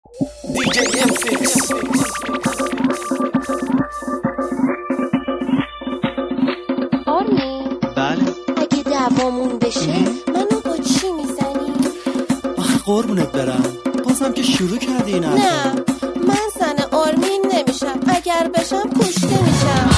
DJ M6. آرمین بله. اگه دعوامون بشه منو با چی میزنی؟ آخه قربونت برم، بازم که شروع کردی این حرفا. نه من زن آرمین نمیشم، اگر بشم کشته میشم.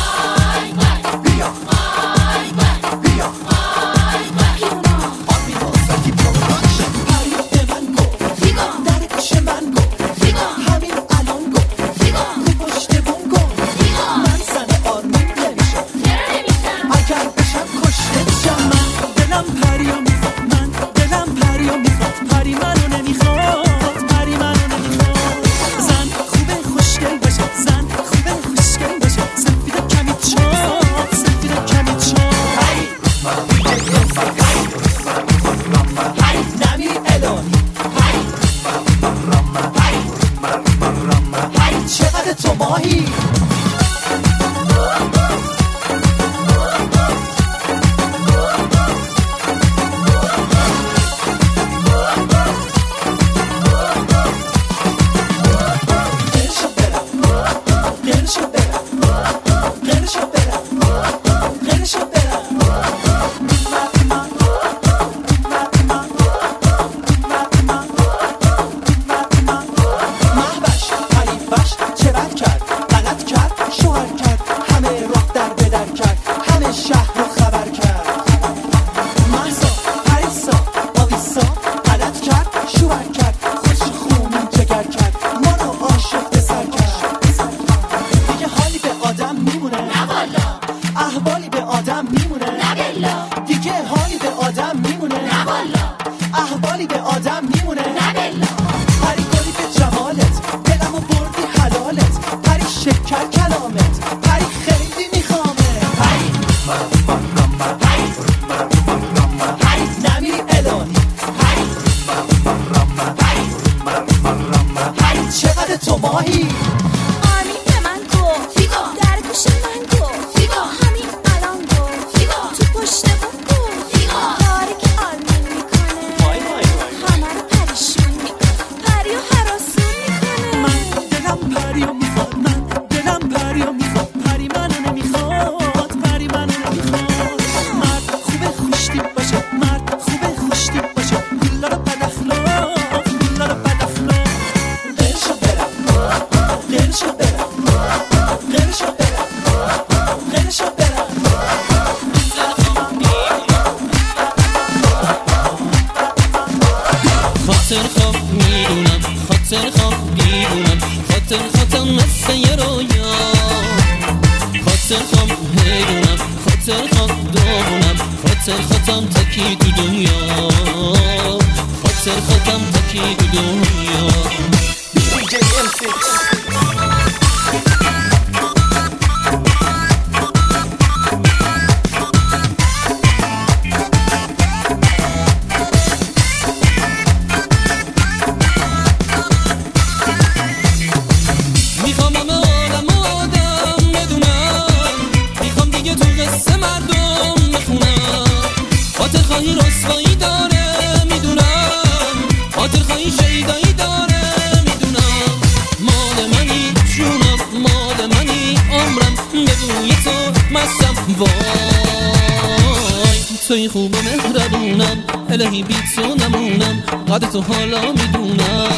توی خوب و مهربونم، الهی بی تو نمونم، قدر تو حالا میدونم،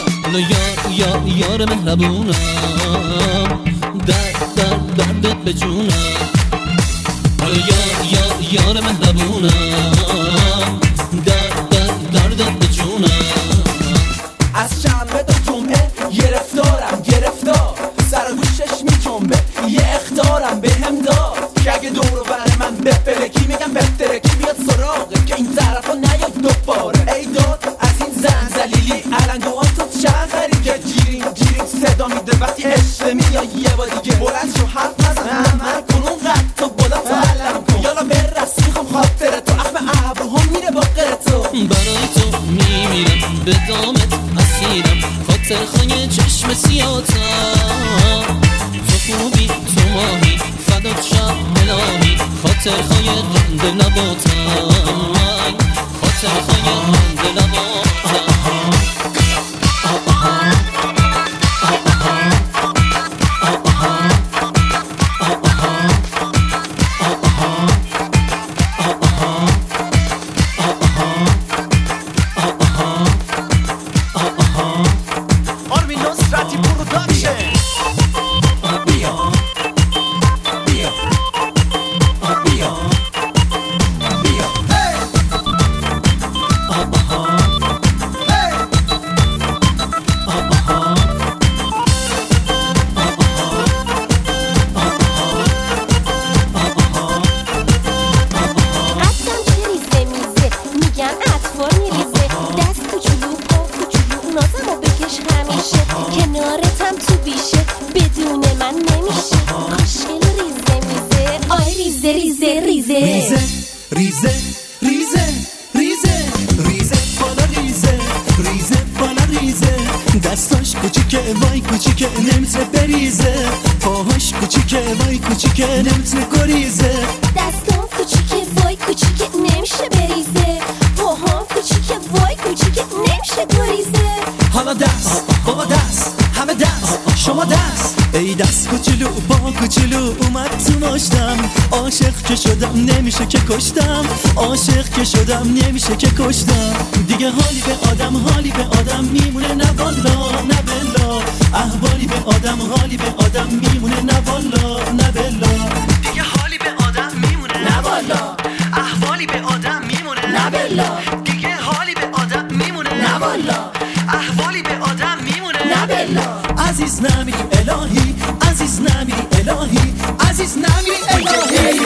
یار مهربونم، دردت به جونم، یار مهربونم، دردت به جونم. از شنبه تا جمعه گرفتار سر و گوشش میجنبه، یه اخطارم به هم داد که اگه دورو بر من بفلکی میگم بفتره کی بیاد سراغه که این طرفا نیاد دوباره. ای داد از این زن زلیلی علنگوان تو چند خری که جیرین صدا میده وقتی عشق میاد یه بار دیگه بلند شو حرف نزن من کنون قد تو بلند تو علم کن یالا برس میخوام خاطر تو اخم ابروهم میره با غیر تو برای تو میمیرم به دامت اسیرم خاطر خانه چشم سیاتم تو خوبی تو ماهی فدات شم الهی خاطر خای قند نباتم خاطر خای قند نباتم میشه کنارتم تو بیشه بدون من نمیشه خوشگل ریزه میزه آی ریزه ریزه ریزه ریزه ریزه ریزه ریزه ریزه بالا ریزه ریزه بالا ریزه دستاش کوچیکه وای کوچیکه نمیتونه بریزه پاهاش کوچیکه وای کوچیکه نمیتونه گریزه دستام کوچیکه وای کوچیکه نمیشه بریزه پاهام کوچیکه وای کوچیکه نمیشه گریزه حالا دست بابا دست همه دست شما دست ای دست کوچولو با کوچولو اومد تو ماشتم عاشق که شدم نمیشه که کشتم عاشق که شدم نمیشه که کشتم دیگه حالی به آدم میمونه نه والا نه بلا احوالی به آدم حالی به آدم میمونه نه والا نه بلا دیگه حالی به آدم میمونه نه والا احوالی به آدم میمونه نه بلا دیگه حالی به آدم میمونه نه والا احوالی به آدم میمونه نه بلا عزیز نمیری الهی عزیز نمیری الهی عزیز نمیری الهی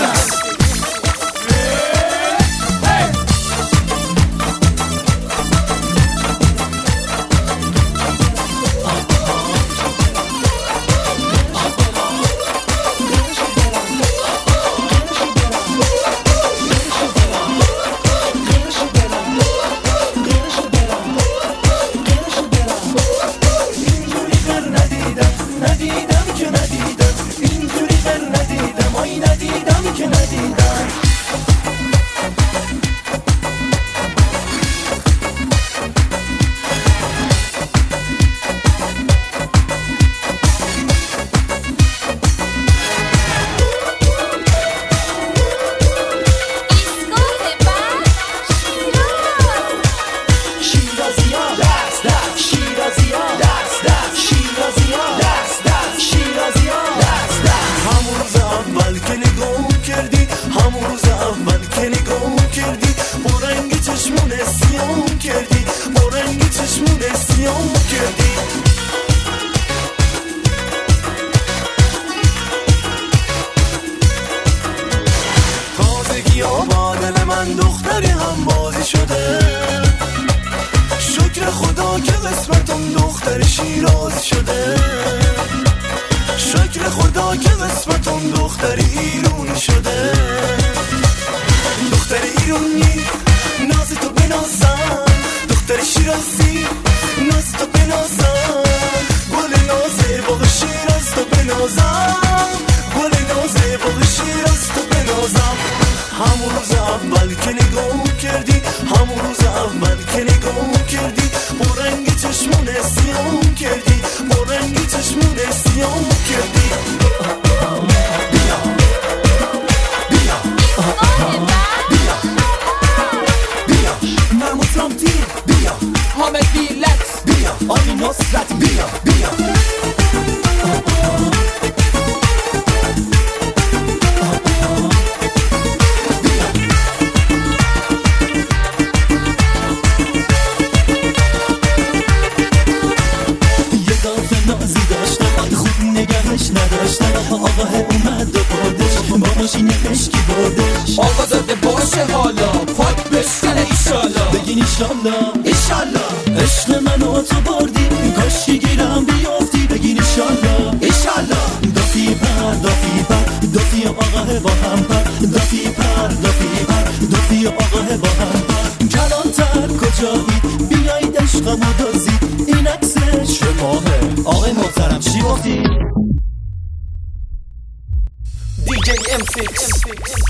دختری هم بازی شده شکر خدا که قسمتم دختر شیرازی شده شکر خدا که قسمتم دختر ایرونی شده دختر ایرونی ناز تو بنازم دختر شیرازی ناز تو بنازم گل نازه باغ شیراز تو بنازم گل نازه باغ شیراز تو بنازم همون روز اول که نگاه کردی همون روز اول که نگاه کردی با رنگ چشمون سیام کردی با رنگ چشمون سیام کردی بیا بیا بیا بیا محمود رامتی بیا حامد بیلت بیا آمین نصرت بیا بیا آقاه اومد و بردش با ماشین عشقی بردش آقا زده باشه حالا پاک بشکنه ایشالا بگین ایشالا ایشالا عشق منو تو بردی کاشکی گیرم بیافتی بگین ایشالا ایشالا دافی پر دافی پر دافی آقاه با هم پر دافی پر دافی پر دافی آقاه با هم پر کلانتر کجایی بیایید عشقمو دازید این عکس شماهه آقای محترم چی گفتی؟ DJ M6